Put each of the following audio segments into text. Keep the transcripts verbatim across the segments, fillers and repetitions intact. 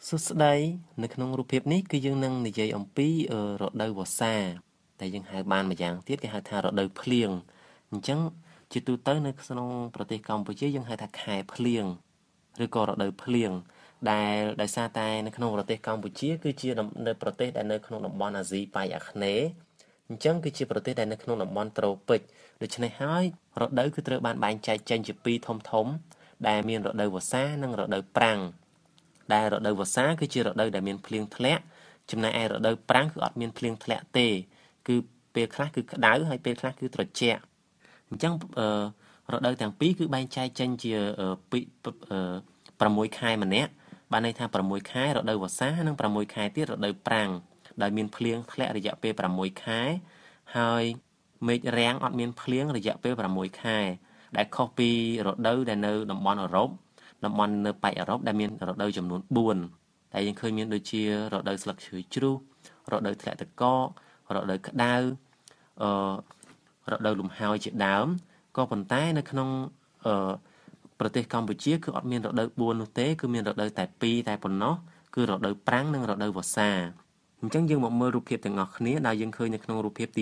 សួស្តីនៅក្នុងរូបភាពនេះគឺយើងនឹងនិយាយអំពីរដូវវស្សាតែយើងហៅបានម្យ៉ាងទៀតគេហៅថារដូវភ្លៀងអញ្ចឹងជាទូទៅនៅក្នុងប្រទេសកម្ពុជាយើងហៅថាខែភ្លៀងឬក៏រដូវភ្លៀងដែលដោយសារតែនៅក្នុងប្រទេសកម្ពុជាគឺជានៅប្រទេសដែលនៅក្នុងតំបន់អាស៊ីប៉ែកអាគ្នេយ៍អញ្ចឹងគឺជាប្រទេសដែលនៅក្នុងតំបន់ត្រូពិកដូច្នេះហើយរដូវគឺត្រូវបានបែងចែកចេញជាពីរធំធំដែលមានរដូវវស្សានិងរដូវប្រាំងដែលរដូវវស្សាគឺជារដូវដែលមានភ្លៀងធ្លាក់ចំណែកឯរដូវប្រាំងគឺអត់មានភ្លៀងធ្លាក់ទេគឺពេលខ្លះគឺក្តៅហើយពេលខ្លះគឺត្រជាក់អញ្ចឹងរដូវទាំងពីរគឺបែងចែកចេញជាពី6ខែម្នាក់បានន័យថា6ខែរដូវវស្សានិង6ខែទៀតរដូវប្រាំងដែលមានភ្លៀងធ្លាក់រយៈពេល6ខែហើយមេឃរាំងអត់មានភ្លៀងរយៈពេល6ខែដែលខុសពីរដូវដែលនៅតំបន់អឺរ៉ុបតំបន់នៅប៉ែកអឺរ៉ុបដែលមានរដូវចំនួន4ដែលយើងឃើញមានដូចជារដូវស្លឹកឈើជ្រុះរដូវធ្លាក់ទឹកកករដូវក្តៅអឺរដូវលំហើយជាដើមក៏ប៉ុន្តែនៅក្នុងអឺប្រទេសកម្ពុជាគឺអត់មានរដូវ4នោះទេគឺមានរដូវតែ2តែប៉ុណ្ណោះគឺរដូវប្រាំងនិងរដូវវស្សាអញ្ចឹងយើងមកមើលរូបភាពទាំងអស់គ្នាដែលយើងឃើញនៅក្នុងរូបភាពទី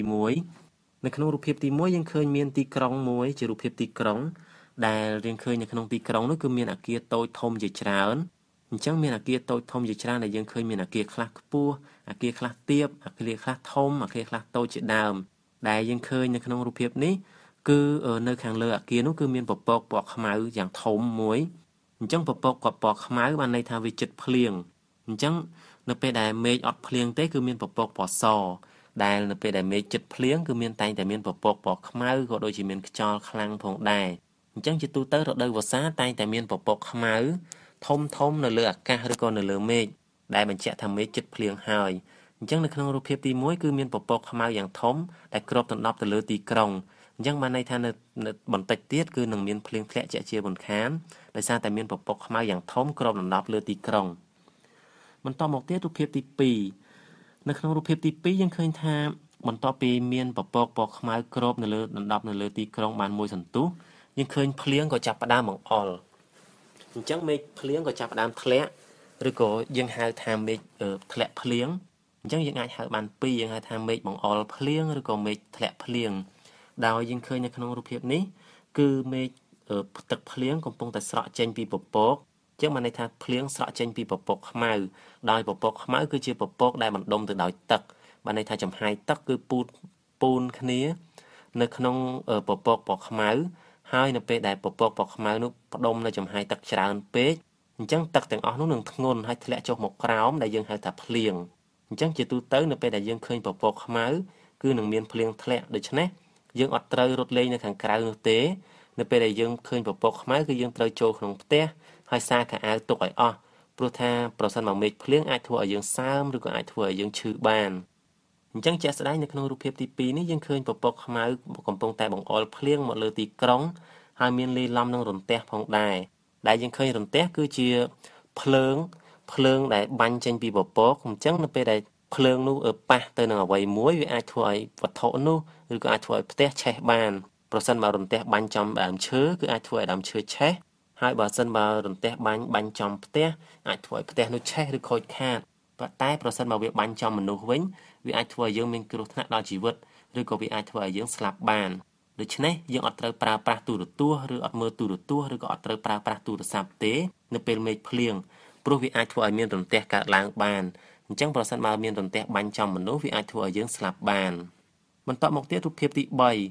1នៅក្នុងរូបភាពទី1យើងឃើញមានទីក្រុងមួយជារូបភាពទីក្រុងដែលយើងឃើញនៅក្នុងទីក្រុងនោះគឺមានអគារតូចធំជាច្រើនអញ្ចឹងមានអគារតូចធំជាច្រើនដែលយើងឃើញមានអគារខ្លះខ្ពស់អគារខ្លះទាបអគារខ្លះធំអគារខ្លះតូចជាដើមដែលយើងឃើញនៅក្នុងរូបភាពនេះគឺនៅខាងលើអគារនោះគឺមានពពកពណ៌ខ្មៅយ៉ាងធំមួយអញ្ចឹងពពកគាត់ពណ៌ខ្មៅបានន័យថាវាជិតភ្លៀងអញ្ចឹងនៅពេលដែលមេឃអត់ភ្លៀងទេគឺមានពពកពណ៌សដែលនៅពេលដែលមេឃជិតភ្លៀងគឺមានតែងតែមានពពកពណ៌ខ្មៅក៏ដូចជាមានខ្យល់ខ្លាំងផងដែរអញ្ចឹងជាទូទៅរដូវវស្សាតែងតែមានពពកខ្មៅធំធំនៅលើអាកាសឬក៏នៅលើមេឃដែលបញ្ជាក់ថាមេឃជិតភ្លៀងហើយអញ្ចឹងនៅក្នុងរូបភាពទី1គឺមានពពកខ្មៅយ៉ាងធំដែលគ្របដណ្ដប់ទៅលើទីក្រុងអញ្ចឹងបានន័យថានៅបន្តិចទៀតគឺនឹងមានភ្លៀងធ្លាក់ជាក់ជាមិនខានដោយសារតែមានពពកខ្មៅយ៉ាងធំគ្របដណ្ដប់លើទីក្រុងបន្តមកទៀតរូបភាពទី2នៅក្នុងរូបភាពទី2យើងឃើញថាបន្ទាប់ពីមានពពកពណ៌ខ្មៅគ្របនៅលើដណ្ដប់នៅលើទីក្រុងបានមួយសន្ទុះយើងឃើញភ្លៀងក៏ចាប់ផ្ដើមបង្អុរអញ្ចឹងមេឃភ្លៀងក៏ចាប់ផ្ដើមធ្លាក់ឬក៏យើងហៅថាមេឃធ្លាក់ភ្លៀងអញ្ចឹងយើងអាចហៅបានពីរយើងហៅថាមេឃបង្អុរភ្លៀងឬក៏មេឃធ្លាក់ភ្លៀងដោយយើងឃើញនៅក្នុងរូបភាពនេះគឺមេឃទឹកភ្លៀងកំពុងតែស្រក់ចេញពីពពកអញ្ចឹងបានន័យថាភ្លៀងស្រក់ចេញពីពពកខ្មៅដោយពពកខ្មៅគឺជាពពកដែលបណ្ដុំទៅដោយទឹកបានន័យថាចំហាយទឹកគឺពូតពូនគ្នានៅក្នុងពពកពណ៌ខ្មៅហើយនៅពេលដែលពពកពណ៌ខ្មៅនោះផ្ដុំនៅចំហាយទឹកច្រើនពេកអញ្ចឹងទឹកទាំងអស់នោះនឹងធ្ងន់ហើយធ្លាក់ចុះមកក្រោមដែលយើងហៅថាភ្លៀងអញ្ចឹងជាទូទៅនៅពេលដែលយើងឃើញពពកខ្មៅគឺនឹងមានភ្លៀងធ្លាក់ដូច្នេះយើងអត់ត្រូវរត់លេងនៅខាងក្រៅនោះទេនៅពេលដែលយើងឃើញពពកខ្មៅគឺយើងត្រូវចូលក្នុងផ្ទះហើយសារខោអាវទុកឲ្យអស់ព្រោះថាប្រសិនបើមេឃភ្លៀងអាចធ្វើឲ្យយើងសើមឬក៏អាចធ្វើឲ្យយើងឈឺបានអញ្ចឹងជាក់ស្ដែងនៅក្នុងរូបភាពទី2នេះយើងឃើញពពកខ្មៅកំពុងតែបង្អុរភ្លៀងមកលើទីក្រុងហើយមានលាយឡំនឹងរន្ទះផងដែរដែលយើងឃើញរន្ទះគឺជាភ្លើងភ្លើងដែលបាញ់ចេញពីពពកអញ្ចឹងនៅពេលដែលភ្លើងនោះប៉ះទៅនឹងអ្វីមួយវាអាចធ្វើឲ្យវត្ថុនោះឬក៏អាចធ្វើឲ្យផ្ទះឆេះបានប្រសិនបើរន្ទះបាញ់ចំដើមឈើគឺអាចធ្វើឲ្យដើមឈើឆេះហើយបើសិនបើរន្ទះបាញ់បាញ់ចំផ្ទះអាចធ្វើឲ្យផ្ទះនោះឆេះឬខូចខាតប៉ុន្តែប្រសិនបើវាបាញ់ចំមនុស្សវិញវាអាចធ្វើឲ្យយើងមានគ្រោះថ្នាក់ដល់ជីវិតឬក៏វាអាចធ្វើឲ្យយើងស្លាប់បានដូច្នេះយើងអត់ត្រូវប្រើប្រាស់ទូរទស្សន៍ឬអត់មើលទូរទស្សន៍ឬក៏អត់ត្រូវប្រើប្រាស់ទូរស័ព្ទទេនៅពេលមេឃភ្លៀងព្រោះវាអាចធ្វើឲ្យមានរន្ទះកើតឡើងបានអញ្ចឹងប្រសិនបើមានរន្ទះបាញ់ចំមនុស្សវាអាចធ្វើឲ្យយើងស្លាប់បានបន្តមកទៀតរូបភាពទី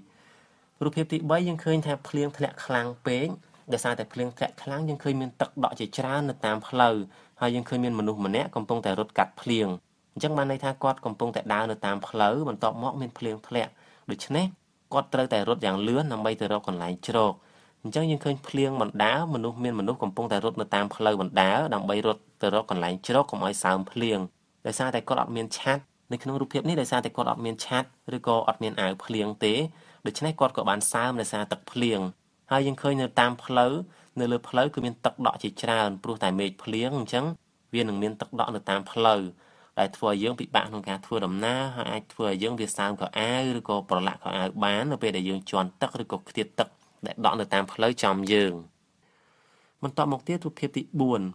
3រូបភាពទី3យើងឃើញថាភ្លៀងធ្លាក់ខ្លាំងពេកដោយសារតែភ្លៀងធ្លាក់ខ្លាំងយើងឃើញមានទឹកដក់ជាច្រើននៅតាមផ្លូវហើយយើងឃើញមានមនុស្សម្នាក់កំពុងតែរត់កាត់ភ្លៀងអញ្ចឹងបានន័យថាគាត់កំពុងតែដើរនៅតាមផ្លូវបន្ទាប់មកមានភ្លៀងធ្លាក់ដូច្នេះគាត់ត្រូវតែរត់យ៉ាងលឿនដើម្បីទៅរកកន្លែងជ្រកអញ្ចឹងយើងឃើញភ្លៀងបណ្ដាលមនុស្សមានមនុស្សកំពុងតែរត់នៅតាមផ្លូវបណ្ដាលដើម្បីរត់ទៅរកកន្លែងជ្រកកុំឲ្យសើមភ្លៀងដោយសារតែគាត់អត់មានឆ័ត្រនៅក្នុងរូបភាពនេះដោយសារតែគាត់អត់មានឆ័ត្រឬក៏អត់មានអាវភ្លៀងទេដូច្នេះគាត់ក៏បានសើមដោយសារទឹកភ្លៀងហើយយើងឃើញនៅតាមផ្លូវនៅលើផ្លូវគឺមានទឹកដក់ជាច្រើនព្រោះតែមេឃភ្លៀងអញ្ចឹងវានឹងមានទឹកដក់នៅតាមផ្លូវដែលធ្វើឲ្យយើងពិបាកក្នុងការធ្វើដំណើរហើយអាចធ្វើឲ្យយើងវាសើមកៅអៅឬក៏ប្រឡាក់កៅអៅបាននៅពេលដែលយើងជន់ទឹកឬក៏ខ្ទាតទឹកដែលដក់នៅតាមផ្លូវចំយើងបន្តមកទៀតរូបភាពទី4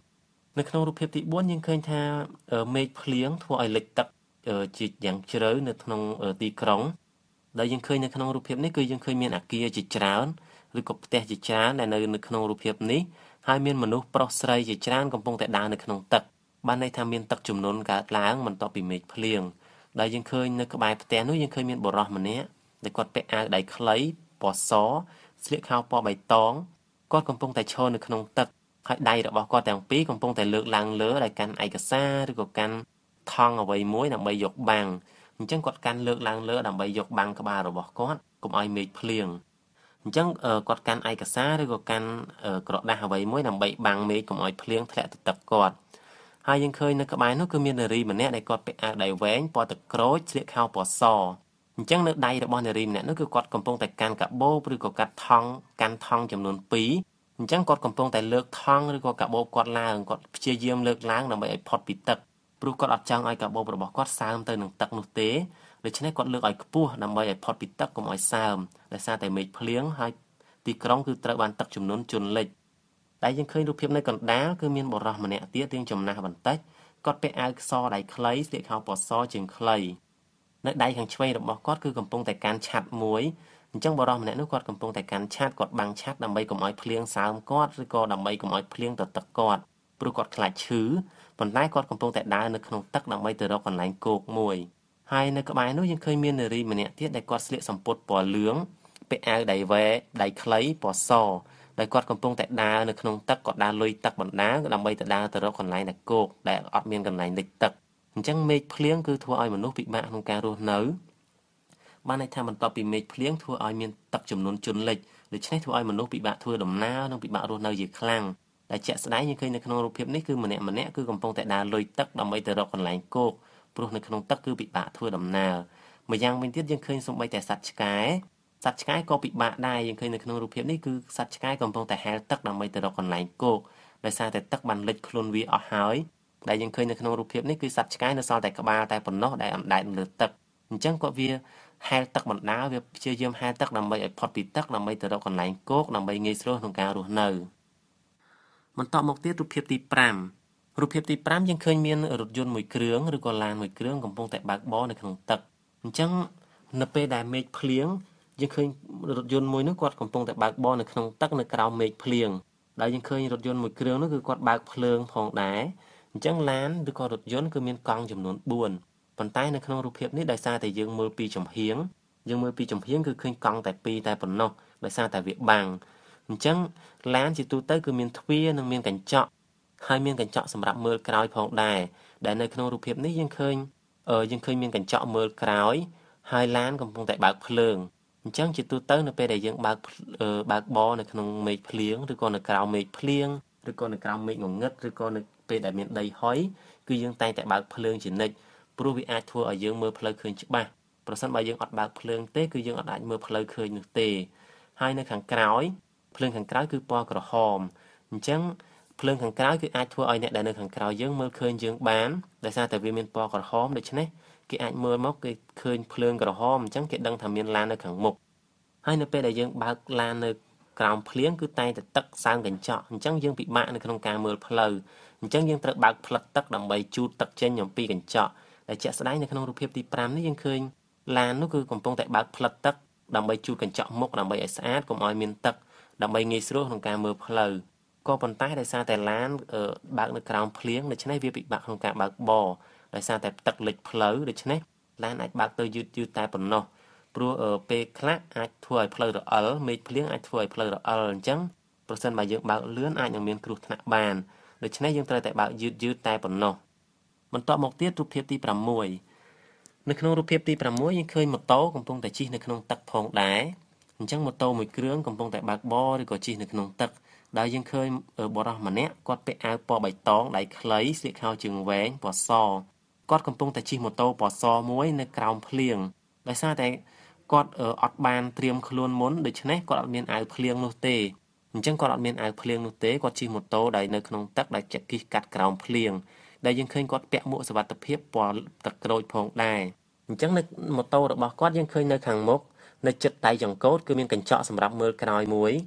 នៅក្នុងរូបភាពទីbốnយើងឃើញថាមេឃភ្លៀងធ្វើឲ្យលិចទឹកជាយ៉ាងជ្រៅនៅក្នុងទីក្រុងដែលយើងឃើញនៅក្នុងរូបភាពនេះគឺយើងឃើញមានអគារជាច្រើនឬក៏ផ្ទះជាច្រើនដែលនៅនៅក្នុងរូបភាពនេះហើយមានមនុស្សប្រុសស្រីជាច្រើនកំពុងតែដើរនៅក្នុងទឹកបានន័យថាមានទឹកជំនន់កើតឡើងបន្ទាប់ពីមេឃភ្លៀងដែលយើងឃើញនៅក្បែរផ្ទះនោះយើងឃើញមានបុរសម្នាក់ដែលគាត់ពាក់អាវដៃខ្លីពណ៌សស្លៀកខោពណ៌បៃតងគាត់កំពុងតែឈរនៅក្នុងទឹកហើយដៃរបស់គាត់ទាំងពីរកំពុងតែលើកឡើងលើដោយកាន់ឯកសារឬក៏កាន់ថង់អ្វីមួយដើម្បីយកបាំងអញ្ចឹងគាត់កាន់លើកឡើងលើដើម្បីយកបាំងក្បាលរបស់គាត់កុំឲ្យមេឃភ្លៀងអញ្ចឹងគាត់កាន់ឯកសារឬក៏កាន់ក្រដាស់អ្វីមួយដើម្បីបាំងមេឃកុំឲ្យភ្លៀងធ្លាក់ទៅទឹកគាត់ហើយយើងឃើញនៅក្បែរនោះគឺមាននារីម្នាក់ដែលគាត់ពាក់អាវដៃវែងពណ៌ទឹកក្រូចស្លៀកខោពណ៌សអញ្ចឹងនៅដៃរបស់នារីម្នាក់នោះគឺគាត់កំពុងតែកាន់កាបូបឬក៏កាត់ថង់កាន់ថង់ចំនួនពីរអញ្ចឹងគាត់កំពុងតែលើកថង់ឬក៏កាបូបគាត់ឡើងគាត់ព្យាយាមលើកឡើងដើម្បីឲ្យផុតពីទឹកព្រោះគាត់អត់ចង់ឲ្យកាបូបរបស់គាត់សើមទៅនឹងទឹកនោះទេដូច្នេះគាត់លើកឲ្យខ្ពស់ដើម្បីឲ្យផុតពីទឹកកុំឲ្យសើមដោយសារតែមេឃភ្លៀងហើយទីក្រុងគឺត្រូវបានទឹកជំនន់ជន់លិចតែយើងឃើញរូបភាពនៅកណ្ដាលគឺមានបុរសម្នាក់ទៀតរៀងចំណាស់បន្តិចគាត់ពាក់អាវខ្សរដៃខ្លីស្លៀកខោពណ៌សជើងខ្លីនៅដៃខាងឆ្វេងរបស់គាត់គឺកំពុងតែកាន់ឆ័ត្រមួយអញ្ចឹងបុរសម្នាក់នោះគាត់កំពុងតែកាន់ឆ័ត្រគាត់បាំងឆ័ត្រដើម្បីកុំឲ្យភ្លៀងសើមគាត់ឬក៏ដើម្បីកុំឲ្យភ្លៀងទៅទឹកគាត់ព្រោះគាត់ខ្លាចឈឺប៉ុន្តែគាត់កំពុងតែដើរនៅក្នុងទឹកដើម្បីទៅរកកន្លែងគោកមួយហើយនៅក្បែរនោះយើងឃើញមាននារីម្នាក់ទៀតដែលគាត់ស្លៀកសំពត់ពណ៌លឿងពាក់អាវដៃវែដៃខ្លីពណ៌សដែលគាត់កំពុងតែដើរនៅក្នុងទឹកគាត់ដើរលុយទឹកបណ្ដាដើម្បីទៅដើរទៅរកកន្លែងដែលគោកដែលអត់មានកន្លែងលិចទឹកអញ្ចឹងមេឃភ្លៀងគឺធ្វើឲ្យមនុស្សពិបាកក្នុងការរស់នៅបានន័យថាបន្ទាប់ពីមេឃភ្លៀងធ្វើឲ្យមានទឹកជំនន់ជន់លិចដូច្នេះធ្វើឲ្យមនុស្សពិបាកធ្វើដំណើរនិងពិបាករស់នៅជាខ្លាំងដែលជាក់ស្ដែងយើងឃើញនៅក្នុងរូបភាពនេះគឺម្នាក់ម្នាក់គឺកំពុងតែដើរលុយទឹកដើម្បីទៅរកកន្លែងគោកព្រោះនៅក្នុងទឹកគឺពិបាកធ្វើដំណើរម្យ៉ាងវិញទៀតយើងឃើញសូម្បីតែសត្វឆ្កែសត្វឆ្កែក៏ពិបាកដែរយើងឃើញនៅក្នុងរូបភាពនេះគឺសត្វឆ្កែកំពុងតែហែលទឹកដើម្បីទៅរកកន្លែងគោកដោយសារតែទឹកបានលិចខ្លួនវាអស់ហើយដែលយើងឃើញនៅក្នុងរូបភាពនេះគឺសត្វឆ្កែនៅសល់តែក្បាលតែប៉ុណ្ណោះដែលអណ្ដែតលើទឹកអញ្ចឹងគាត់វាហែលទឹកបណ្ដាវាព្យាយាមហែលទឹកដើម្បីឲ្យផុតពីទឹកដើម្បីទៅរកកន្លែងគោកដើម្បីងាយស្រួលក្នុងការរស់នៅបន្តមកទៀតរូបភាពទីfiveរូបភាពទីfiveយើងឃើញមានរថយន្តមួយគ្រឿងឬក៏ឡានមួយគ្រឿងកំពុងតែបើកបរនៅក្នុងទឹកអញ្ចឹងនៅពេលដែលមេឃភ្លៀងយើងឃើញរថយន្តមួយនោះគាត់កំពុងតែបើកបរនៅក្នុងទឹកនៅក្រោមមេឃភ្លៀងដែលយើងឃើញរថយន្តមួយគ្រឿងនោះគឺគាត់បើកភ្លើងផងដែរអញ្ចឹងឡានឬក៏រថយន្តគឺមានកង់ចំនួនfourប៉ុន្តែនៅក្នុងរូបភាពនេះដោយសារតែយើងមើលពីចំហៀងយើងមើលពីចំហៀងគឺឃើញកង់តែពីរតែប៉ុណ្ណោះដោយសារតែវាបាំងអញ្ចឹងឡានជាទូទៅគឺមានទ្វារនិងមានកញ្ចក់ហើយមានកញ្ចក់សម្រាប់មើលក្រោយផងដែរដែលនៅក្នុងរូបភាពនេះយើងឃើញយើងឃើញមានកញ្ចក់មើលក្រោយហើយឡានកំពុងតែបើកភ្លើងអញ្ចឹងជាទូទៅនៅពេលដែលយើងបើកបើកបរនៅក្នុងមេឃភ្លៀងឬក៏នៅក្រៅមេឃភ្លៀងឬក៏នៅក្រៅមេឃងងឹតឬក៏នៅពេលដែលមានដីហុយគឺយើងតែងតែបើកភ្លើងជានិច្ចព្រោះវាអាចធ្វើឲ្យយើងមើលផ្លូវឃើញច្បាស់ប្រសិនបើយើងអត់បើកភ្លើងទេគឺយើងអត់អាចមើលផ្លូវឃើញនោះទេហើយនៅខាងក្រោយភ្លើងខាងក្រោយគឺពណ៌ក្រហមអញ្ចឹងភ្លើងខាងក្រោយគឺអាចធ្វើឲ្យអ្នកដែលនៅខាងក្រោយយើងមើលឃើញយើងបានដោយសារតែវាមានពណ៌ក្រហមដូច្នេះគេអាចមើលមកគេឃើញភ្លើងក្រហមអញ្ចឹងគេដឹងថាមានឡាននៅខាងមុខហើយនៅពេលដែលយើងបើកឡាននៅក្រោមភ្លៀងគឺតែងតែទឹកសើមកញ្ចក់អញ្ចឹងយើងពិបាកនៅក្នុងការមើលផ្លូវអញ្ចឹងយើងត្រូវបើកផ្លិតទឹកដើម្បីជូតទឹកចេញអំពីកញ្ចក់ដែលជាក់ស្ដែងនៅក្នុងរូបភាពទីfiveនេះយើងឃើញឡាននោះគឺកំពុងតែបើកផ្លិតទឹកដើម្បីជូតកញ្ចក់មុខដើម្បីឲ្យស្អាតកុំឲ្យមានទឹកដើម្បីងាយស្រួលក្នុងការមើលផ្លូវក៏ប៉ុន្តែដោយសារតែឡានបើកនៅក្រោមភ្លៀងដូច្នេះវាពិបាកក្នុងការបើកបរដោយសារតែទឹកលិចផ្លូវដូច្នេះឡានអាចបើកទៅយឺតយឺតតែប៉ុណ្ណោះព្រោះពេលខ្លះអាចធ្វើឲ្យផ្លូវរអិលមេឃភ្លៀងអាចធ្វើឲ្យផ្លូវរអិលអញ្ចឹងប្រសិនបើយើងបើកលឿនអាចនឹងមានគ្រោះថ្នាក់បានដូច្នេះយើងត្រូវតែបើកយឺតយឺតតែប៉ុណ្ណោះបន្តមកទៀតរូបភាពទីsixនៅក្នុងរូបភាពទីsixយើងឃើញម៉ូតូកំពុងតែជិះនៅក្នុងទឹកផងដែរអញ្ចឹងម៉ូតូមួយគ្រឿងកំពុងតែបើកបរឬក៏ជិះនៅក្នុងទឹកដែលយើងឃើញបុរសម្នាក់គាត់ពាក់អាវពណ៌បៃតងដៃខ្លីស្លៀកខោជើងវែងពណ៌សគាត់កំពុងតែជិះម៉ូតូពណ៌សមួយនៅក្រោមភ្លៀងដោយសារតែគាត់អត់បានត្រៀមខ្លួនមុនដូច្នេះគាត់អត់មានអាវភ្លៀងនោះទេអញ្ចឹងគាត់អត់មានអាវភ្លៀងនោះទេគាត់ជិះម៉ូតូដែលនៅក្នុងទឹកដែលជិះកាត់ក្រោមភ្លៀងដែលយើងឃើញគាត់ពាក់មួកសុវត្ថិភាពពណ៌ទឹកក្រូចផងដែរអញ្ចឹងនៅម៉ូតូរបស់គាត់យើងឃើញនៅខាងមុខនៅជិតដៃចង្កូតគឺមានកញ្ចក់សម្រាប់មើលក្រោយមួយ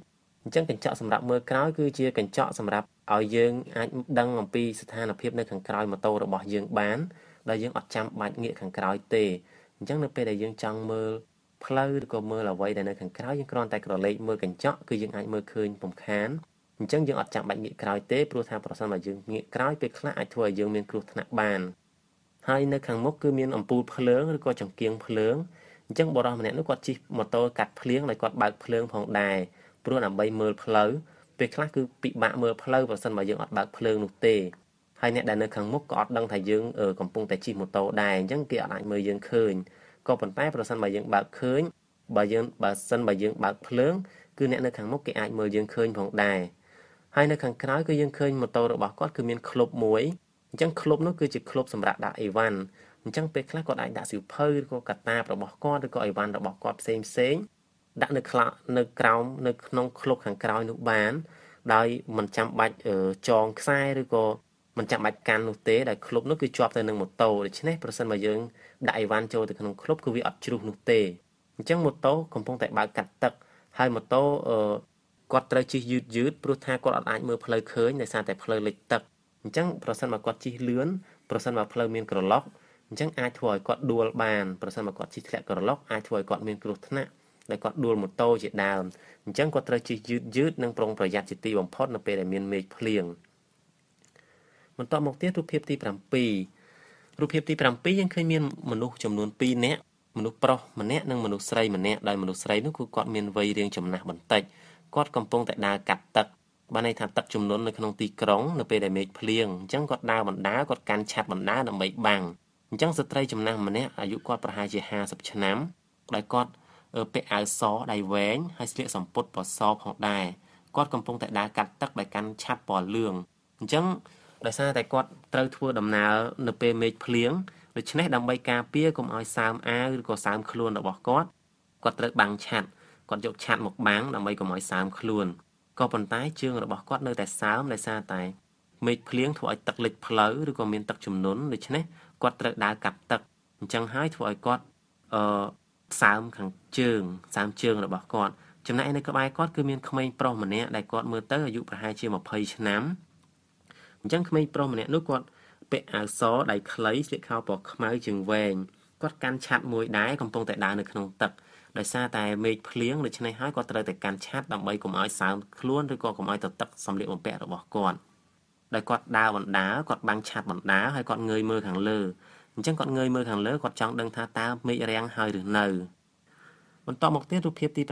អញ្ចឹងកញ្ចក់សម្រាប់មើលក្រោយគឺជាកញ្ចក់សម្រាប់ឲ្យយើងអាចដឹងអំពីស្ថានភាពនៅខាងក្រោយម៉ូតូរបស់យើងបានដែលយើងអត់ចាំបាច់ងាកខាងក្រោយទេអញ្ចឹងនៅពេលដែលយើងចង់មើលផ្លូវឬក៏មើលអ្វីដែលនៅខាងក្រោយយើងគ្រាន់តែក្រឡេកមើលកញ្ចក់គឺយើងអាចមើលឃើញពំខានអញ្ចឹងយើងអត់ចាំបាច់ងាកក្រោយទេព្រោះថាប្រសិនបើយើងងាកក្រោយពេលខ្លះអាចធ្វើឲ្យយើងមានគ្រោះថ្នាក់បានហើយនៅខាងមុខគឺមានអំពូលភ្លើងឬក៏ចង្គៀងភ្លើងអញ្ចឹងបុរសម្នាក់នោះគាត់ជិះម៉ូតូកាត់ភ្លៀងដោយគាត់បើកភ្លើងផងដែរព្រោះដើម្បីមើលផ្លូវពេលខ្លះគឺពិបាកមើលផ្លូវប្រសិនបើយើងអត់បើកភ្លើងនោះទេហើយអ្នកដែលនៅខាងមុខក៏អត់ដឹងថាយើងកំពុងតែជិះម៉ូតូដែរអញ្ចឹងគេអត់អាចមើលយើងឃើញក៏ប៉ុន្តែប្រសិនបើយើងបើកឃើញបើយើងបើសិនបើយើងបើកភ្លើងគឺអ្នកនៅខាងមុខគេអាចមើលយើងឃើញផងដែរហើយនៅខាងក្រោយគឺយើងឃើញម៉ូតូរបស់គាត់គឺមានក្លុបមួយអញ្ចឹងក្លុបនោះគឺជាក្លុបសម្រាប់ដាក់អីវ៉ាន់អញ្ចឹងពេលខ្លះគាត់អាចដាក់សៀវភៅឬក៏កាតាបរបស់គាត់ឬក៏អីវ៉ាន់របស់គាត់ផ្សេងផ្សេងដាក់នៅខ្លះនៅក្រោមនៅក្នុងក្លុបខាងក្រោយនោះបានដោយមិនចាំបាច់ចងខ្សែឬក៏មិនចាំបាច់កាន់នោះទេដែលក្លុបនោះគឺជាប់ទៅនឹងម៉ូតូដូច្នេះប្រសិនបើយើងដាក់អីវ៉ាន់ចូលទៅក្នុងក្លុបគឺវាអត់ជ្រុះនោះទេអញ្ចឹងម៉ូតូកំពុងតែបើកកាត់ទឹកហើយម៉ូតូគាត់ត្រូវជិះយឺតយឺតព្រោះថាគាត់អត់អាចមើលផ្លូវឃើញដោយសារតែផ្លូវលិចទឹកអញ្ចឹងប្រសិនបើគាត់ជិះលឿនប្រសិនបើផ្លូវមានក្រឡុកអញ្ចឹងអាចធ្វើឲ្យគាត់ដួលបានប្រសិនបើគាត់ជិះធ្លាក់ក្រឡុកអាចធ្វើឲ្យគាត់មានគ្រោះថ្នាក់ដែលគាត់ដួលម៉ូតូជាដើមអញ្ចឹងគាត់ត្រូវជិះយឺតយឺតនិងប្រុងប្រយ័ត្នជាទីបំផុតនៅពេលដែលមានមេឃភ្លៀងបន្តមកទៀតរូបភាពទី7រូបភាពទី7យើងឃើញមានមនុស្សចំនួនពីរនាក់មនុស្សប្រុសម្នាក់និងមនុស្សស្រីម្នាក់ដោយមនុស្សស្រីនោះគឺគាត់មានវ័យរាងចំណាស់បន្តិចគាត់កំពុងតែដើរកាត់ទឹកបានន័យថាទឹកជំនន់នៅក្នុងទីក្រុងនៅពេលដែលមេឃភ្លៀងអញ្ចឹងគាត់ដើរបណ្ដាគាត់កាន់ឆ័ត្របណ្ដាដើម្បីបាំងអញ្ចឹងស្ត្រីចំណាស់ម្នាក់អាយុគាត់ប្រហែលជាห้าสิบឆ្នាំដែលគាត់ពាក់អាវសដៃវែងហើយស្លៀកសំពត់ពណ៌សផងដែរគាត់កំពុងតែដើរកាត់ទឹកដោយកាន់ឆ័ត្រពណ៌លឿងអញ្ចឹងដោយសារតែគាត់ត្រូវធ្វើដំណើរនៅពេលមេឃភ្លៀងដូច្នេះដើម្បីការពារកុំឲ្យសើមអាវឬក៏សើមខ្លួនរបស់គាត់គាត់ត្រូវបាំងឆ័ត្រគាត់យកឆ័ត្រមកបាំងដើម្បីកុំឲ្យសើមខ្លួនក៏ប៉ុន្តែជើងរបស់គាត់នៅតែសើមដោយសារតែមេឃភ្លៀងធ្វើឲ្យទឹកលិចផ្លូវឬក៏មានទឹកជំនន់ដូច្នេះគាត់ត្រូវដើរកាត់ទឹកអញ្ចឹងហើយធ្វើឲ្យគាត់អឺសើមខាងជើងសើមជើងរបស់គាត់ចំណែកនៅក្បែរគាត់គឺមានក្មេងប្រុសម្នាក់ដែលគាត់មើលទៅអាយុប្រហែលជាยี่สิบឆ្នាំអញ្ចឹងក្មេងប្រុសម្នាក់នោះគាត់ពាក់អាវសដៃខ្លីស្លៀកខោពណ៌ខ្មៅជើងវែងគាត់កាន់ឆ័ត្រមួយដែរកំពុងតែដើរនៅក្នុងទឹកដោយសារតែមេឃភ្លៀងដូច្នេះហើយគាត់ត្រូវតែកាន់ឆ័ត្រដើម្បីកុំឲ្យសើមខ្លួនឬក៏កុំឲ្យទៅទឹកសម្លៀកបំពាក់របស់គាត់ដោយគាត់ដើរបណ្ដាគាត់បាំងឆ័ត្របណ្ដាហើយគាត់ងើយមើលខាងលើអញ្ចឹងគាត់ងើយមើលខាងលើគាត់ចង់ដឹងថាតើមេឃរាំងហើយឬនៅបន្តមកទៀតរូបភាពទី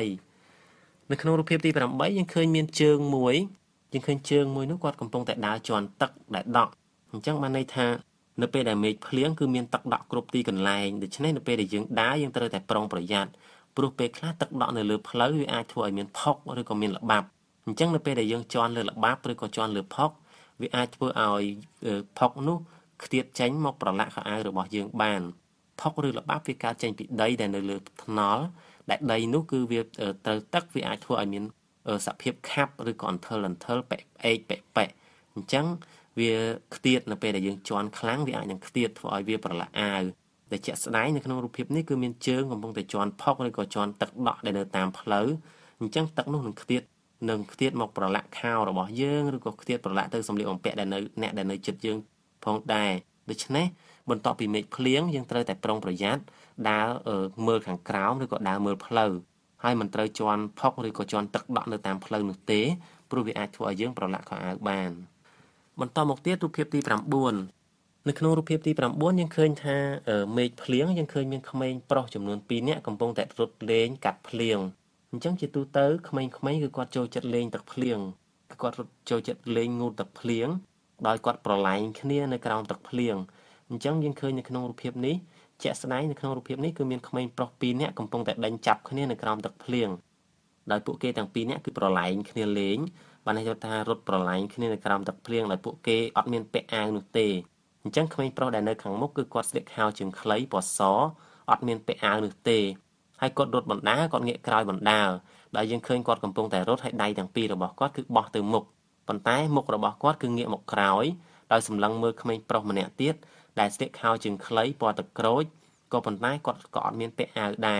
8នៅក្នុងរូបភាពទី8យើងឃើញមានជើងមួយយើងឃើញជើងមួយនោះគាត់កំពុងតែដើរជាន់ទឹកដែលដក់អញ្ចឹងបានន័យថានៅពេលដែលមេឃភ្លៀងគឺមានទឹកដក់គ្រប់ទីកន្លែងដូច្នេះនៅពេលដែលយើងដើរយើងត្រូវតែប្រុងប្រយ័ត្នព្រោះពេលខ្លះទឹកដក់នៅលើផ្លូវវាអាចធ្វើឲ្យមានផុកឬក៏មានល្បាប់អញ្ចឹងនៅពេលដែលយើងជន់លើល្បាប់ឬក៏ជន់លើផុកវាអាចធ្វើឲ្យផុកនោះខ្ទាតចេញមកប្រឡាក់ខោអាវរបស់យើងបានផុកឬល្បាប់វាកើតចេញពីដីដែលនៅលើថ្នល់ដែលដីនោះគឺវាត្រូវទឹកវាអាចធ្វើឲ្យមានសភាពខាប់ឬក៏អន្ថិលអន្ថិលប៉ែកផ្អែកប៉ែកប៉ែកអញ្ចឹងវាខ្ទាតនៅពេលដែលយើងជន់ខ្លាំងវាអាចនឹងខ្ទាតធ្វើឲ្យវាប្រឡាក់អាវដែលជាក់ស្ដែងនៅក្នុងរូបភាពនេះគឺមានជើងកំពុងតែជន់ផុកឬក៏ជន់ទឹកដក់ដែលនៅតាមផ្លូវអញ្ចឹងទឹកនោះនឹងខ្ទាតនឹងខ្ទាតមកប្រឡាក់ខោរបស់យើងឬក៏ខ្ទាតប្រឡាក់ទៅសម្លៀកបំពាក់ដែលនៅអ្នកដែលនៅជិតយើងផងដែរដូច្នេះបន្ទាប់ពីមេឃភ្លៀងយើងត្រូវតែប្រុងប្រយ័ត្នដើរមើលខាងក្រោមឬក៏ដើរមើលផ្លូវហើយមិនត្រូវជន់ផុកឬក៏ជន់ទឹកដក់នៅតាមផ្លូវនោះទេព្រោះវាអាចធ្វើឲ្យយើងប្រឡាក់ខោអាវបានបន្តមកទៀតរូបភាពទី9នៅក្នុងរូបភាពទី9យើងឃើញថាមេឃភ្លៀងយើងឃើញមានក្មេងប្រុសចំនួនពីរនាក់កំពុងតែរត់លេងកាត់ភ្លៀងអញ្ចឹងជាទូទៅក្មេងៗគឺគាត់ចូលចិត្តលេងទឹកភ្លៀងគឺគាត់រត់ចូលចិត្តលេងងូតទឹកភ្លៀងដោយគាត់ប្រឡែងគ្នានៅក្រោមទឹកភ្លៀងអញ្ចឹងយើងឃើញនៅក្នុងរូបភាពនេះជាក់ស្ដែងនៅក្នុងរូបភាពនេះគឺមានក្មេងប្រុសពីរនាក់កំពុងតែដេញចាប់គ្នានៅក្រោមទឹកភ្លៀងដោយពួកគេទាំងពីរនាក់គឺប្រឡែងគ្នាលេងបានន័យថារត់ប្រឡែងគ្នានៅក្រោមទឹកភ្លៀងដោយពួកគេអត់មានពាក់អាវនោះទេអញ្ចឹងក្មេងប្រុសដែលនៅខាងមុខគឺគាត់ស្លៀកខោជើងខ្លីពណ៌សអត់មានពាក់អាវនោះទេហើយគាត់រត់បណ្ដាគាត់ងាកក្រោយបណ្ដាដែលយើងឃើញគាត់កំពុងតែរត់ហើយដៃទាំងពីររបស់គាត់គឺបោះទៅមុខប៉ុន្តែមុខរបស់គាត់គឺងាកមកក្រោយដោយសម្លឹងមើលក្មេងប្រុសម្នាក់ទៀតដែលស្លៀកខោជើងខ្លីពណ៌ទឹកក្រូចក៏ប៉ុន្តែគាត់ក៏អត់មានពាក់អាវដែរ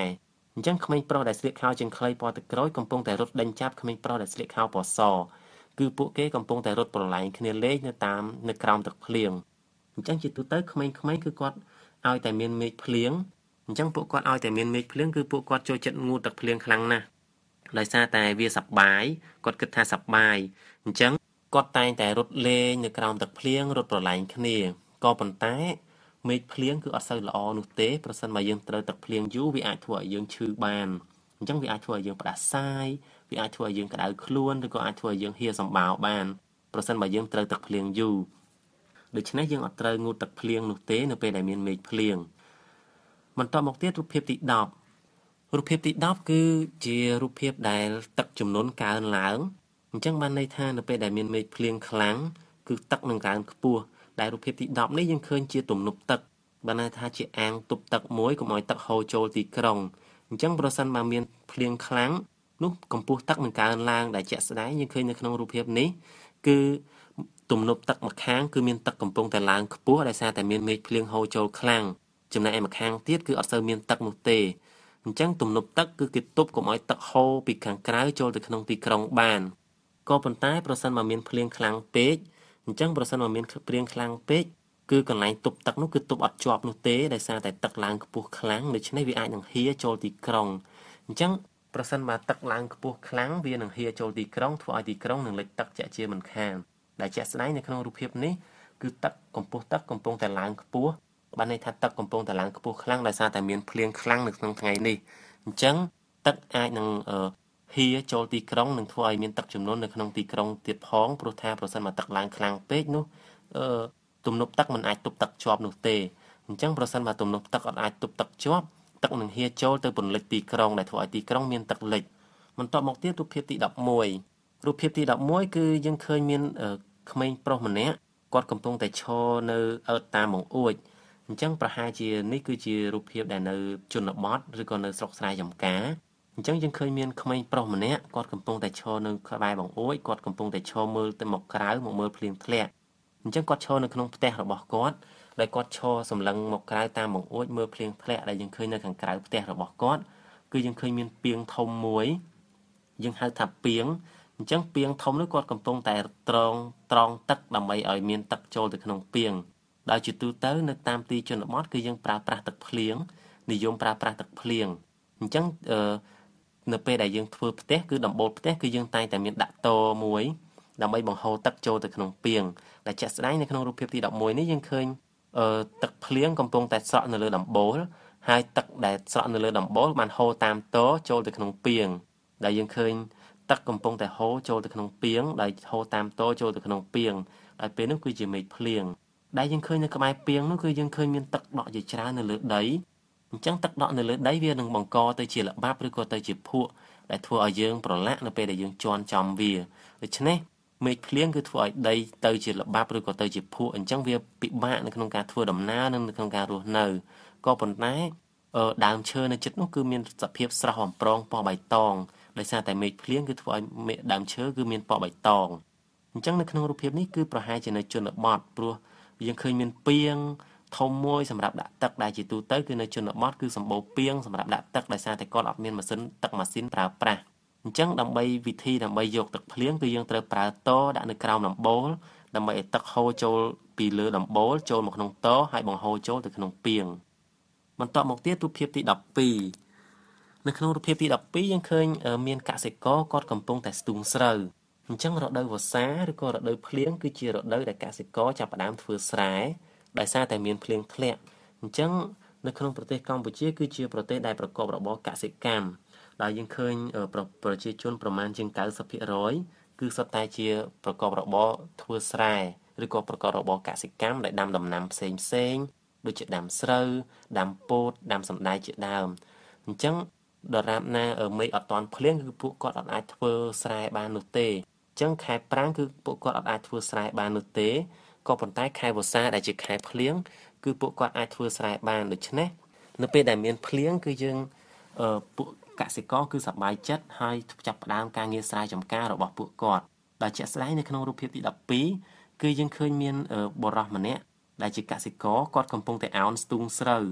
អញ្ចឹងក្មេងប្រុសដែលស្លៀកខោជើងខ្លីពណ៌ទឹកក្រូចកំពុងតែរត់ដេញចាប់ក្មេងប្រុសដែលស្លៀកខោពណ៌សគឺពួកគេកំពុងតែរត់ប្រឡែងគ្នាលេងនៅតាមនៅក្រោមទឹកភ្លៀងអញ្ចឹងជាទូទៅក្មេងៗគឺគាត់ឲ្យតែមានមេឃភ្លៀងអញ្ចឹងពួកគាត់ឲ្យតែមានមេឃភ្លៀងគឺពួកគាត់ចូលចិត្តងូតទឹកភ្លៀងខ្លាំងណាស់ដោយសារតែវាសប្បាយគាត់គិតថាសប្បាយអញ្ចឹងគាត់តែងតែរត់លេងនៅក្រោមទឹកភ្លៀងរត់ប្រឡែងគ្នាក៏ប៉ុន្តែមេឃភ្លៀងគឺអត់សូវល្អនោះទេប្រសិនបើយើងត្រូវទឹកភ្លៀងយូរវាអាចធ្វើឲ្យយើងឈឺបានអញ្ចឹងវាអាចធ្វើឲ្យយើងផ្ដាសាយវាអាចធ្វើឲ្យយើងក្តៅខ្លួនឬក៏អាចធ្វើឲ្យយើងហៀសម្បាវបានប្រសិនបើយើងត្រូវទឹកភ្លៀងយូរដូច្នេះយើងអត់ត្រូវងូតទឹកភ្លៀងនោះទេនៅពេលដែលមានមេឃភ្លៀងបន្តមកទៀតរូបភាពទីដប់រូបភាពទីដប់គឺជារូបភាពដែលទឹកជំនន់កើនឡើងអញ្ចឹងបានន័យថានៅពេលដែលមានមេឃភ្លៀងខ្លាំងគឺទឹកនឹងកើនខ្ពស់ដែលរូបភាពទីដប់នេះយើងឃើញជាទំនប់ទឹកបានន័យថាជាអាងទប់ទឹកមួយកុំឲ្យទឹកហូរចូលទីក្រុងអញ្ចឹងប្រសិនបើមានភ្លៀងខ្លាំងនោះកម្ពស់ទឹកនឹងកើនឡើងដែលជាក់ស្ដែងយើងឃើញនៅក្នុងរូបភាពនេះគឺទំនប់ទឹកម្ខាងគឺមានទឹកកំពុងតែឡើងខ្ពស់ដោយសារតែមានមេឃភ្លៀងហូរចូលខ្លាំងចំណែកឯម្ខាងទៀតគឺអត់សូវមានទឹកនោះទេអញ្ចឹងទំនប់ទឹកគឺគេទប់កុំឲ្យទឹកហូរពីខាងក្រៅចូលទៅក្នុងទីក្រុងបានក៏ប៉ុន្តែប្រសិនបើមានភ្លៀងខ្លាំងពេកអញ្ចឹងប្រសិនបើមានភ្លៀងខ្លាំងពេកគឺកន្លែងទប់ទឹកនោះគឺទប់អត់ជាប់នោះទេដោយសារតែទឹកឡើងខ្ពស់ខ្លាំងដូច្នេះវាអាចនឹងហៀចូលទីក្រុងអញ្ចឹងប្រសិនបើទឹកឡើងខ្ពស់ខ្លាំងវានឹងហៀចូលទីក្រុងធ្វើឲ្យទីក្រុងនឹងលិចទឹកជាក់ជាមិនខានដែលជាក់ស្ដែងនៅក្នុងរូបភាពនេះគឺទឹកកម្ពស់ទឹកកំពុងតែឡើងខ្ពស់បានន័យថាទឹកកំពុងតែឡើងខ្ពស់ខ្លាំងដោយសារតែមានភ្លៀងខ្លាំងនៅក្នុងថ្ងៃនេះអញ្ចឹងទឹកអាចនឹងហៀចូលទីក្រុងនឹងធ្វើឲ្យមានទឹកជំនន់នៅក្នុងទីក្រុងទៀតផងព្រោះថាប្រសិនបើទឹកឡើងខ្លាំងពេកនោះអឺទំនប់ទឹកមិនអាចទប់ទឹកជាប់នោះទេអញ្ចឹងប្រសិនបើទំនប់ទឹកអត់អាចទប់ទឹកជាប់ទឹកនឹងហៀចូលទៅពន្លិចទីក្រុងដែលធ្វើឲ្យទីក្រុងមានទឹកលិចបន្តមកទៀតរូបភាពទីដប់មួយរូបភាពទីដប់មួយគឺយើងឃើញមានក្មេងប្រុសម្នាក់គាត់កំពុងតែឈរនៅអើតតាមបង្អួចអញ្ចឹងប្រហែលជានេះគឺជារូបភាពដែលនៅជនបទឬក៏នៅស្រុកស្រែចម្ការអញ្ចឹងយើងឃើញមានក្មេងប្រុសម្នាក់គាត់កំពុងតែឈរនៅក្បែរបង្អួចគាត់កំពុងតែឈរមើលទៅមកក្រៅមកមើលភ្លៀងធ្លាក់អញ្ចឹងគាត់ឈរនៅក្នុងផ្ទះរបស់គាត់ដែលគាត់ឈរសម្លឹងមកក្រៅតាមបង្អួចមើលភ្លៀងធ្លាក់ដែលយើងឃើញនៅខាងក្រៅផ្ទះរបស់គាត់គឺយើងឃើញមានពាងធំមួយយើងហៅថាពាងអញ្ចឹងពាងធំនោះគាត់កំពុងតែត្រងត្រង់ទឹកដើម្បីឲ្យមានទឹកចូលទៅក្នុងពាងដោយជាទូទៅនៅតាមទីជនបទគឺយើងប្រើប្រាស់ទឹកភ្លៀងនិយមប្រើប្រាស់ទឹកភ្លៀងអញ្ចឹងអឺនៅពេលដែលយើងធ្វើផ្ទះគឺដំបូលផ្ទះគឺយើងតែងតែមានដាក់តមួយដើម្បីបង្ហូរទឹកចូលទៅក្នុងពាងដែលជាក់ស្ដែងនៅក្នុងរូបភាពទីដប់មួយនេះយើងឃើញអឺទឹកភ្លៀងកំពុងតែស្រក់នៅលើដំបូលហើយទឹកដែលស្រក់នៅលើដំបូលបានហូរតាមតចូលទៅក្នុងពាងដែលយើងឃើញទឹកកំពុងតែហូរចូលទៅក្នុងពាងដែលហូរតាមតចូលទៅក្នុងពាងហើយពេលនោះគឺជាមេឃភ្លៀងដែលយើងឃើញនៅក្បែរពាងនោះគឺយើងឃើញមានទឹកដក់ជាច្រើននៅលើដីអញ្ចឹងទឹកដក់នៅលើដីវានឹងបង្កទៅជាល្បាប់ឬក៏ទៅជាភក់ដែលធ្វើឲ្យយើងប្រឡាក់នៅពេលដែលយើងជន់ចំវាដូច្នេះមេឃភ្លៀងគឺធ្វើឲ្យដីទៅជាល្បាប់ឬក៏ទៅជាភក់អញ្ចឹងវាពិបាកនៅក្នុងការធ្វើដំណើរនិងនៅក្នុងការរស់នៅក៏ប៉ុន្តែដើមឈើនៅជិតនោះគឺមានសភាពស្រស់បំព្រងពណ៌បៃតងដោយសារតែមេឃភ្លៀងគឺធ្វើឲ្យដើមឈើគឺមានពណ៌បៃតងអញ្ចឹងនៅក្នុងរូបភាពនេះគឺប្រហែលជានៅជនបទព្រោះយើងឃើញមានពាងធំមួយសម្រាប់ដាក់ទឹកដែលជាទូទៅគឺនៅជនបទគឺសម្បូរពាងសម្រាប់ដាក់ទឹកដោយសារតែគាត់អត់មានម៉ាស៊ីនទឹកម៉ាស៊ីនប្រើប្រាស់អញ្ចឹងដើម្បីវិធីដើម្បីយកទឹកភ្លៀងគឺយើងត្រូវប្រើតដាក់នៅក្រោមដំបូលដើម្បីឲ្យទឹកហូរចូលពីលើដំបូលចូលមកក្នុងតហើយបង្ហូរចូលទៅក្នុងពាងបន្តមកទៀតរូបភាពទីដប់ពីរនៅក្នុងរូបភាពទីដប់ពីរយើងឃើញមានកសិករគាត់កំពុងតែស្ទូងស្រូវអញ្ចឹងរដូវវស្សាឬក៏រដូវភ្លៀងគឺជារដូវដែលកសិករចាប់ផ្ដើមធ្វើស្រែដោយសារតែមានភ្លៀងធ្លាក់អញ្ចឹងនៅក្នុងប្រទេសកម្ពុជាគឺជាប្រទេសដែលប្រកបរបរកសិកម្មដែលយើងឃើញប្រជាជនប្រមាណជាង 九十ភាគរយ គឺសុទ្ធតែជាប្រកបរបរធ្វើស្រែឬក៏ប្រកបរបរកសិកម្មដែលដាំដំណាំផ្សេងផ្សេងដូចជាដាំស្រូវដាំពោតដាំសណ្តែកជាដើមអញ្ចឹងដរាបណាមេឃអត់ទាន់ភ្លៀងគឺពួកគាត់អត់អាចធ្វើស្រែបាននោះទេអញ្ចឹងខែប្រាំងគឺពួកគាត់អត់អាចធ្វើស្រែបាននោះទេក៏ប៉ុន្តែខែវស្សាដែលជាខែភ្លៀងគឺពួកគាត់អាចធ្វើស្រែបានដូច្នេះនៅពេលដែលមានភ្លៀងគឺយើងអឺពួកកសិករគឺសប្បាយចិត្តហើយចាប់ផ្ដើមការងារស្រែចម្ការរបស់ពួកគាត់ដែលជាក់ស្ដែងនៅក្នុងរូបភាពទីដប់ពីរគឺយើងឃើញមានបុរសម្នាក់ដែលជាកសិករគាត់កំពុងតែអោនស្ទូងស្រូវ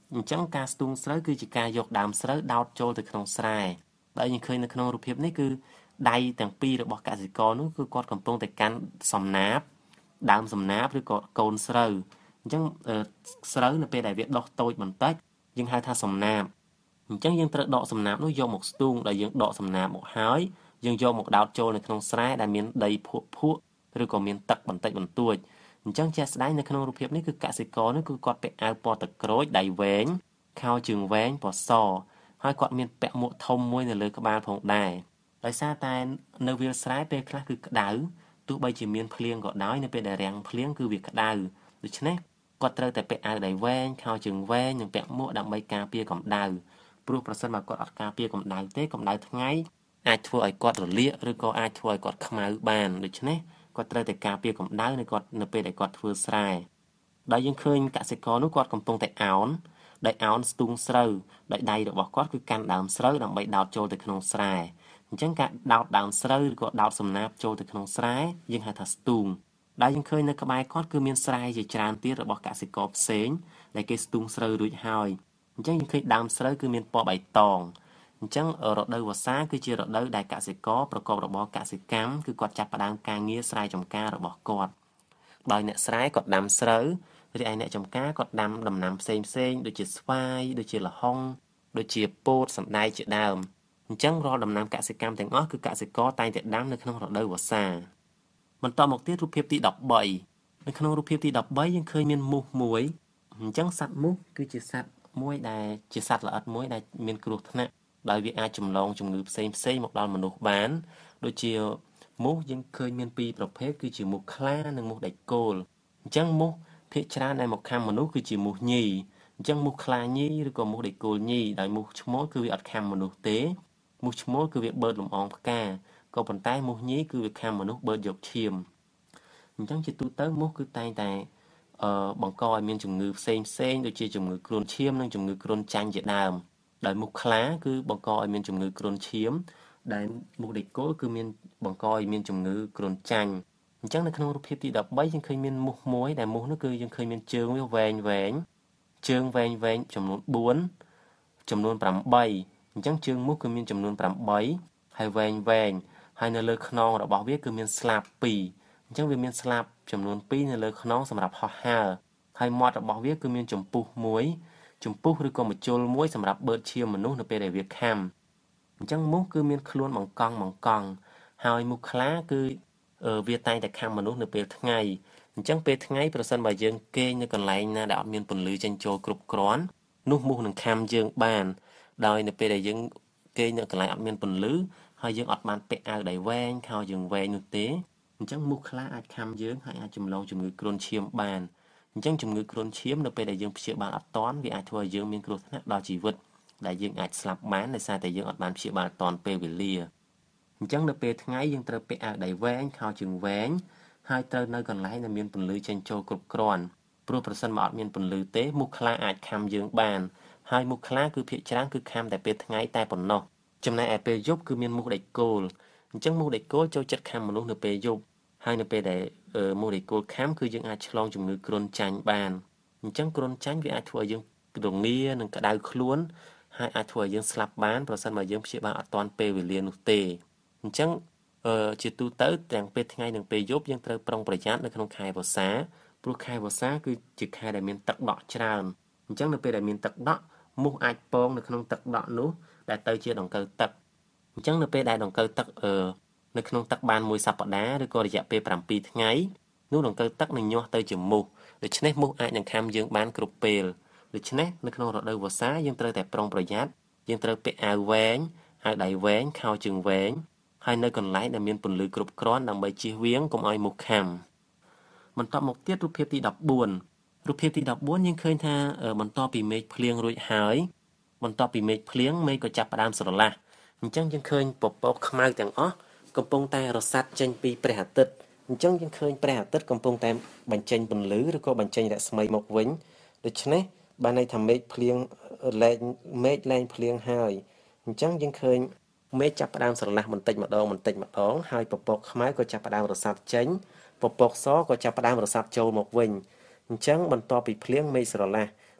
អញ្ចឹងការស្ទូងស្រូវគឺជាការយកដើមស្រូវដោតចូលទៅក្នុងស្រែដែលយើងឃើញនៅក្នុងរូបភាពនេះគឺដៃទាំងពីររបស់កសិករនោះគឺគាត់កំពុងតែកាន់សំណាបដើមសំណាបឬក៏កូនស្រូវអញ្ចឹងស្រូវនៅពេលដែលវាដុះតូចបន្តិចយើងហៅថាសំណាបអញ្ចឹងយើងត្រូវដកសំណាបនោះយកមកស្ទូងដែលយើងដកសំណាបមកហើយយើងយកមកដោតចូលនៅក្នុងស្រែដែលមានដីភក់ភក់ឬក៏មានទឹកបន្តិចបន្តួចអញ្ចឹងជាក់ស្ដែងនៅក្នុងរូបភាពនេះគឺកសិករនេះគឺគាត់ពាក់អាវពណ៌ទឹកក្រូចដៃវែងខោជើងវែងពណ៌សហើយគាត់មានពាក់មួកធំមួយនៅលើក្បាលផងដែរដោយសារតែនៅវាលស្រែពេលខ្លះគឺក្តៅទោះបីជាមានភ្លៀងក៏ដោយនៅពេលដែលរាំងភ្លៀងគឺវាក្តៅដូច្នេះគាត់ត្រូវតែពាក់អាវដៃវែងខោជើងវែងនិងពាក់មួកដើម្បីការពារកម្ដៅព្រោះប្រសិនបើគាត់អត់ការពារកម្ដៅទេកម្ដៅថ្ងៃអាចធ្វើឲ្យគាត់រលាកឬក៏អាចធ្វើឲ្យគាត់ខ្មៅបានដូច្នេះគាត់ត្រូវតែការពារកម្ដៅនៅគាត់នៅពេលដែលគាត់ធ្វើស្រែដោយយើងឃើញកសិករនោះគាត់កំពុងតែអោនដោយអោនស្ទូងស្រូវដោយដៃរបស់គាត់គឺកាន់ដើមស្រូវដើម្បីដោតចូលទៅក្នុងស្រែអញ្ចឹងការដោតដើមស្រូវឬក៏ដោតសំណាបចូលទៅក្នុងស្រែយើងហៅថាស្ទូងដែលយើងឃើញនៅក្បែរគាត់គឺមានស្រែជាច្រើនទៀតរបស់កសិករផ្សេងដែលគេស្ទូងស្រូវរួចហើយអញ្ចឹងយើងឃើញដើមស្រូវគឺមានពណ៌បៃតងអញ្ចឹងរដូវវស្សាគឺជារដូវដែលកសិករប្រកបរបរកសិកម្មគឺគាត់ចាប់ផ្ដើមការងារស្រែចម្ការរបស់គាត់ដោយអ្នកស្រែគាត់ដាំស្រូវរីឯអ្នកចម្ការគាត់ដាំដំណាំផ្សេងផ្សេងដូចជាស្វាយដូចជាល្ហុងដូចជាពោតសណ្តែកជាដើមអញ្ចឹងរាល់ដំណាំកសិកម្មទាំងអស់គឺកសិករតែងតែដាំនៅក្នុងរដូវវស្សាបន្តមកទៀតរូបភាពទីដប់បីនៅក្នុងរូបភាពទីដប់បីយើងឃើញមានមូសមួយអញ្ចឹងសត្វមូសគឺជាសត្វមួយដែលជាសត្វល្អិតមួយដែលមានគ្រោះថ្នាក់ដោយវាអាចចម្លងជំងឺផ្សេងផ្សេងមកដល់មនុស្សបានដូចជាមូសយើងឃើញមានពីរប្រភេទគឺជាមូសខ្លានិងមូសដែកគោលអញ្ចឹងមូសភាគច្រើនដែលមកខាំមនុស្សគឺជាមូសញីអញ្ចឹងមូសខ្លាញីឬក៏មូសដែកគោលញីដោយមូសឈ្មោលគឺវាអត់ខាំមនុស្សទេមូសឈ្មោលគឺវាបឺតលំអងផ្កាក៏ប៉ុន្តែមូសញីគឺវាខាំមនុស្សបឺតយកឈាមអញ្ចឹងជាទូទៅមូសគឺតែងតែអឺបង្កឲ្យមានជំងឺផ្សេងផ្សេងដូចជាជំងឺគ្រុនឈាមនិងជំងឺគ្រុនចាញ់ជាដើមដោយមូសខ្លាគឺបង្កឲ្យមានជំងឺគ្រុនឈាមដែលមូសដែកគោលគឺមានបង្កឲ្យមានជំងឺគ្រុនចាញ់អញ្ចឹងនៅក្នុងរូបភាពទីដប់បីយើងឃើញមានមូសមួយដែលមូសនោះគឺយើងឃើញមានជើងវាវែងវែងជើងវែងវែងចំនួនបួនចំនួនប្រាំបីអញ្ចឹងជើងមូសគឺមានចំនួនប្រាំបីហើយវែងវែងហើយនៅលើខ្នងរបស់វាគឺមានស្លាបពីរអញ្ចឹងវាមានស្លាបចំនួនពីរនៅលើខ្នងសម្រាប់ហោះហើរហើយមាត់របស់វាគឺមានចំពុះមួយចំពុះឬក៏ម្ជុលមួយសម្រាប់បឺតឈាមមនុស្សនៅពេលដែលវាខាំអញ្ចឹងមូសគឺមានខ្លួនបង្កង់បង្កង់ហើយមូសខ្លាគឺវាតែងតែខាំមនុស្សនៅពេលថ្ងៃអញ្ចឹងពេលថ្ងៃប្រសិនបើយើងគេងនៅកន្លែងណាដែលអត់មានពន្លឺចេញចូលគ្រប់គ្រាន់នោះមូសនឹងខាំយើងបានដោយនៅពេលដែលយើងគេងនៅកន្លែងអត់មានពន្លឺហើយយើងអត់បានពាក់អាវដៃវែងខោជើងវែងនោះទេអញ្ចឹងមូសខ្លាអាចខាំយើងហើយអាចចម្លងជំងឺគ្រុនឈាមបានអញ្ចឹងជំងឺគ្រុនឈាមនៅពេលដែលយើងព្យាបាលអត់ទាន់វាអាចធ្វើឲ្យយើងមានគ្រោះថ្នាក់ដល់ជីវិតដែលយើងអាចស្លាប់បានដោយសារតែយើងអត់បានព្យាបាលទាន់ពេលវេលាអញ្ចឹងនៅពេលថ្ងៃយើងត្រូវពាក់អាវដៃវែងខោជើងវែងហើយត្រូវនៅកន្លែងដែលមានពន្លឺចេញចូលគ្រប់គ្រាន់ព្រោះប្រសិនបើអត់មានពន្លឺទេមូសខ្លាអាចខាំយើងបានហើយមូសខ្លាគឺភាគច្រើនគឺខាំតែពេលថ្ងៃតែប៉ុណ្ណោះចំណែកឯពេលយប់គឺមានមូសដែកគោលអញ្ចឹងមូសដែកគោលចូលចិត្តខាំមនុស្សនៅពេលយប់ហើយនៅពេលដែលមូសដែកគោលខាំគឺយើងអាចឆ្លងជំងឺគ្រុនចាញ់បានអញ្ចឹងគ្រុនចាញ់វាអាចធ្វើឲ្យយើងរងានិងក្តៅខ្លួនហើយអាចធ្វើឲ្យយើងស្លាប់បានប្រសិនបើយើងព្យាបាលអត់ទាន់ពេលវេលានោះទេអញ្ចឹងអឺជាទូទៅទាំងពេលថ្ងៃនិងពេលយប់យើងត្រូវប្រុងប្រយ័ត្ននៅក្នុងខែវស្សាព្រោះខែវស្សាគឺជាខែដែលមានទឹកដក់ច្រើនអញ្ចឹងនៅពេលដែលមានទឹកដក់មូសអាចពងនៅក្នុងទឹកដក់នោះដែលទៅជាដង្កូវទឹកអញ្ចឹងនៅពេលដែលដង្កូវទឹកអឺនៅក្នុងទឹកបានមួយសប្តាហ៍ឬក៏រយៈពេលប្រាំពីរថ្ងៃនោះដង្កូវទឹកនឹងញាស់ទៅជាមូសដូច្នេះមូសអាចនឹងខាំយើងបានគ្រប់ពេលដូច្នេះនៅក្នុងរដូវវស្សាយើងត្រូវតែប្រុងប្រយ័ត្នយើងត្រូវពាក់អាវវែងអាវដៃវែងខោជើងវែងហើយនៅកន្លែងដែលមានពន្លឺគ្រប់គ្រាន់ដើម្បីជៀសវាងកុំឲ្យមូសខាំបន្តមកទៀតរូបភាពទីដប់បួនរូបភាពទីដប់បួនយើងឃើញថាបន្ទាប់ពីមេឃភ្លៀងរួចហើយបន្ទាប់ពីមេឃភ្លៀងមេឃក៏ចាប់ផ្ដើមស្រឡះអញ្ចឹងយើងឃើញពពកខ្មៅទាំងអស់កំពុងតែរសាត់ចេញពីព្រះអាទិត្យអញ្ចឹងយើងឃើញព្រះអាទិត្យកំពុងតែបញ្ចេញពន្លឺឬក៏បញ្ចេញរស្មីមកវិញដូច្នេះបានន័យថាមេឃភ្លៀងលែងមេឃលែងភ្លៀងហើយអញ្ចឹងយើងឃើញមេឃចាប់ផ្ដើមស្រឡះបន្តិចម្ដងបន្តិចម្ដងហើយពពកខ្មៅក៏ចាប់ផ្ដើមរសាត់ចេញពពកសក៏ចាប់ផ្ដើមរសាត់ចូលមកវិញអញ្ចឹងបន្ទាប់ពីភ្លៀងមេឃស្រឡះ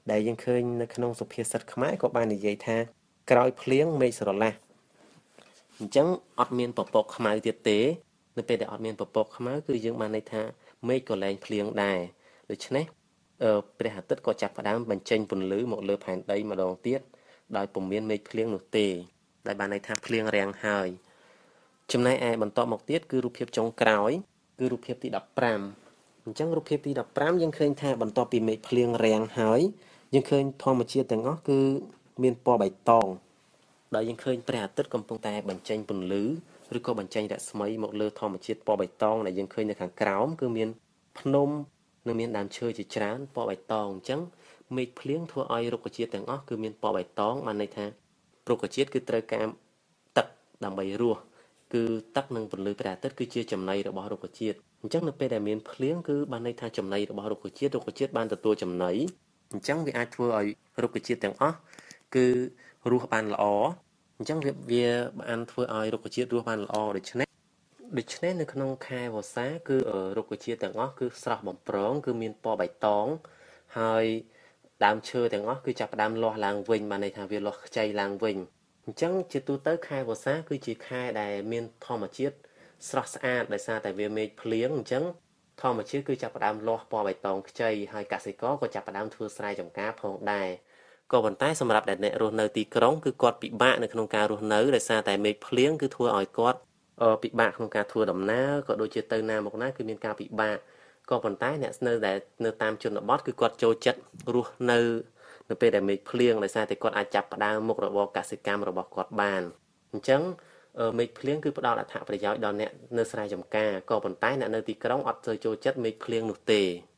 ដែលយើងឃើញនៅក្នុងសុភាសិតខ្មែរក៏បាននិយាយថាក្រោយភ្លៀងមេឃស្រឡះអញ្ចឹងអត់មានពពកខ្មៅទៀតទេនៅពេលដែលអត់មានពពកខ្មៅគឺយើងបានន័យថាមេឃក៏លែងភ្លៀងដែរដូច្នេះអឺព្រះអាទិត្យក៏ចាប់ផ្ដើមបញ្ចេញពន្លឺមកលើផែនដីម្ដងទៀតដោយពុំមានមេឃភ្លៀងនោះទេដែលបានន័យថាភ្លៀងរាំងហើយចំណែកឯបន្តមកទៀតគឺរូបភាពចុងក្រោយគឺរូបភាពទីដប់ប្រាំអញ្ចឹងរូបភាពទីដប់ប្រាំយើងឃើញថាបន្ទាប់ពីមេឃភ្លៀងរាំងហើយយើងឃើញធម្មជាតិទាំងអស់គឺមានពណ៌បៃតងដោយយើងឃើញព្រះអាទិត្យកំពុងតែបញ្ចេញពន្លឺឬក៏បញ្ចេញរស្មីមកលើធម្មជាតិពណ៌បៃតងដែលយើងឃើញនៅខាងក្រោមគឺមានភ្នំនិងមានដើមឈើជាច្រើនពណ៌បៃតងអញ្ចឹងមេឃភ្លៀងធ្វើឲ្យរុក្ខជាតិទាំងអស់គឺមានពណ៌បៃតងបានន័យថារុក្ខជាតិគឺត្រូវការទឹកដើម្បីរស់គឺទឹកនិងពន្លឺព្រះអាទិត្យគឺជាចំណីរបស់រុក្ខជាតិអញ្ចឹងនៅពេលដែលមានភ្លៀងគឺបានន័យថាចំណីរបស់រុក្ខជាតិរុក្ខជាតិបានទទួលចំណីអញ្ចឹងវាអាចធ្វើឲ្យរុក្ខជាតិទាំងអស់គឺរស់បានល្អអញ្ចឹងវាវាបានធ្វើឲ្យរុក្ខជាតិរស់បានល្អដូច្នេះដូច្នេះនៅក្នុងខែវស្សាគឺរុក្ខជាតិទាំងអស់គឺស្រស់បំព្រងគឺមានពណ៌បៃតងហើយដើមឈើទាំងអស់គឺចាប់ផ្ដើមលាស់ឡើងវិញបានន័យថាវាលាស់ខ្ចីឡើងវិញអញ្ចឹងជាទូទៅខែវស្សាគឺជាខែដែលមានធម្មជាតិស្រស់ស្អាតដោយសារតែវាមេឃភ្លៀងអញ្ចឹងធម្មជាតិគឺចាប់ផ្ដើមលាស់ពណ៌បៃតងខ្ចីហើយកសិករក៏ចាប់ផ្ដើមធ្វើស្រែចម្ការផងដែរក៏ប៉ុន្តែសម្រាប់អ្នករស់នៅទីក្រុងគឺគាត់ពិបាកនៅក្នុងការរស់នៅដោយសារតែមេឃភ្លៀងគឺធ្វើឲ្យគាត់ពិបាកក្នុងការធ្វើដំណើរក៏ដូចជាទៅណាមកណាគឺមានការពិបាកក៏ប៉ុន្តែអ្នកនៅដែលនៅតាមជនបទគឺគាត់ចូលចិត្តរស់នៅនៅពេលដែលមេឃភ្លៀងដោយសារតែគាត់អាចចាប់ផ្ដើមមុខរបរកសិកម្មរបស់គាត់បានអញ្ចឹងមេឃភ្លៀងគឺផ្ដល់អត្ថប្រយោជន៍ដល់អ្នកនៅស្រែចម្ការក៏ប៉ុន្តែអ្នកនៅទីក្រុងអត់ចូលចិត្តមេឃភ្លៀងនោះទេ